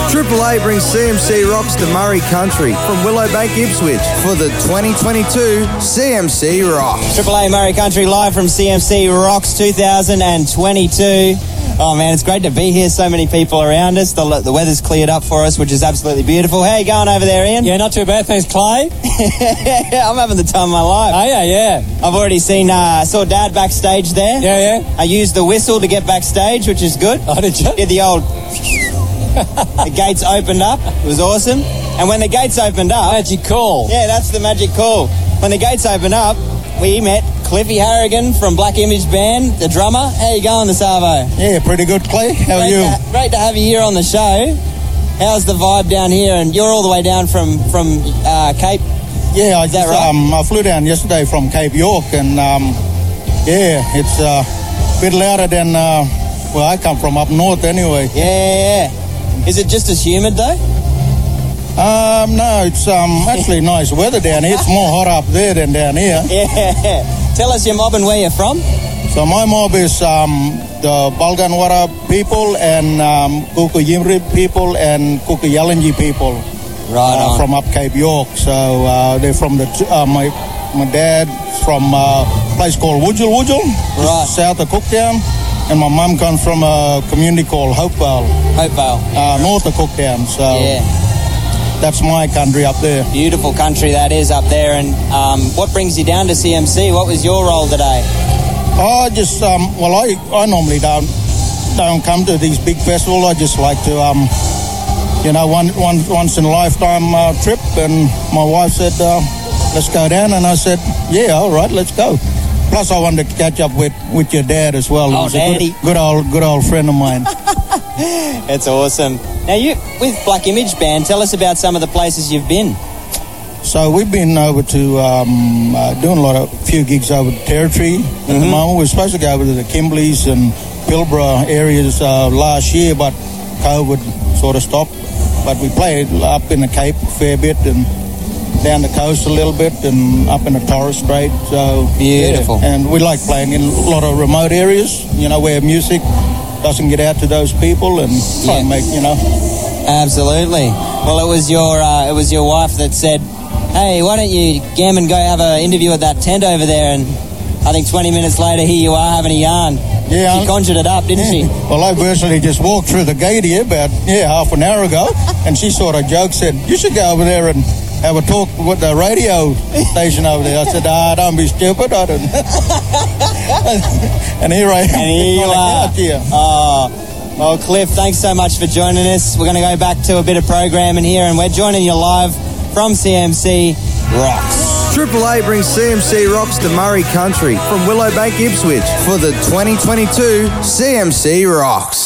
Triple A brings CMC Rocks to Murray Country from Willowbank, Ipswich for the 2022 CMC Rocks. Triple A Murray Country live from CMC Rocks 2022. Oh man, it's great to be here. So many people around us. The weather's cleared up for us, which is absolutely beautiful. How you going over there, Ian? Yeah, not too bad. Thanks, Clay. I'm having the time of my life. Oh, yeah. I've already saw Dad backstage there. Yeah. I used the whistle to get backstage, which is good. Oh, did you? Did the old... The gates opened up. It was awesome. And when the gates opened up... Magic call. Yeah, that's the magic call. When the gates opened up, we met Cliffy Harrigan from Black Image Band, the drummer. How you going this Arvo? Yeah, pretty good, Clay. How are you? Great to have you here on the show. How's the vibe down here? And you're all the way down from Cape? Yeah, Is that right? I flew down yesterday from Cape York, and yeah, it's a bit louder than where I come from, up north anyway. Yeah. Is it just as humid though? No, it's actually nice weather down here. It's more hot up there than down here. Yeah. Tell us your mob and where you're from. So my mob is the Balganwara people and Kukuyimri people and Kukuyalanji people. Right on. From up Cape York. So they're from the my dad from a place called Wujul, right, south of Cooktown, and my mum comes from a community called Hopevale, north of Cooktown. So yeah, that's my country up there. Beautiful country that is up there. And what brings you down to CMC? What was your role today? I just I normally don't come to these big festivals. I just like to once in a lifetime trip. And my wife said, let's go down, and I said, yeah, all right, let's go. Plus I wanted to catch up with your dad as well. Oh, He's Daddy. a good old friend of mine. That's awesome. Now, you with Black Image Band, tell us about some of the places you've been. So we've been over to doing a few gigs over the Territory at the moment. We're supposed to go over to the Kimberleys and Pilbara areas last year, but COVID sort of stopped. But we played up in the Cape a fair bit and down the coast a little bit and up in the Torres Strait. So beautiful. Yeah. And we like playing in a lot of remote areas, where music doesn't get out to those people, and try and make, Absolutely. Well, it was your wife that said, hey, why don't you, Gammon, go have an interview at that tent over there? And I think 20 minutes later, here you are having a yarn. Yeah, she conjured it up, didn't she? Well, I virtually just walked through the gate here about half an hour ago, and she sort of joked, said, you should go over there and have a talk with the radio station over there. I said, don't be stupid. I don't. And here I am. And here you are. Oh, well, Cliff, thanks so much for joining us. We're going to go back to a bit of programming here, and we're joining you live from CMC Rocks. Triple A brings CMC Rocks to Murray Country from Willowbank, Ipswich for the 2022 CMC Rocks.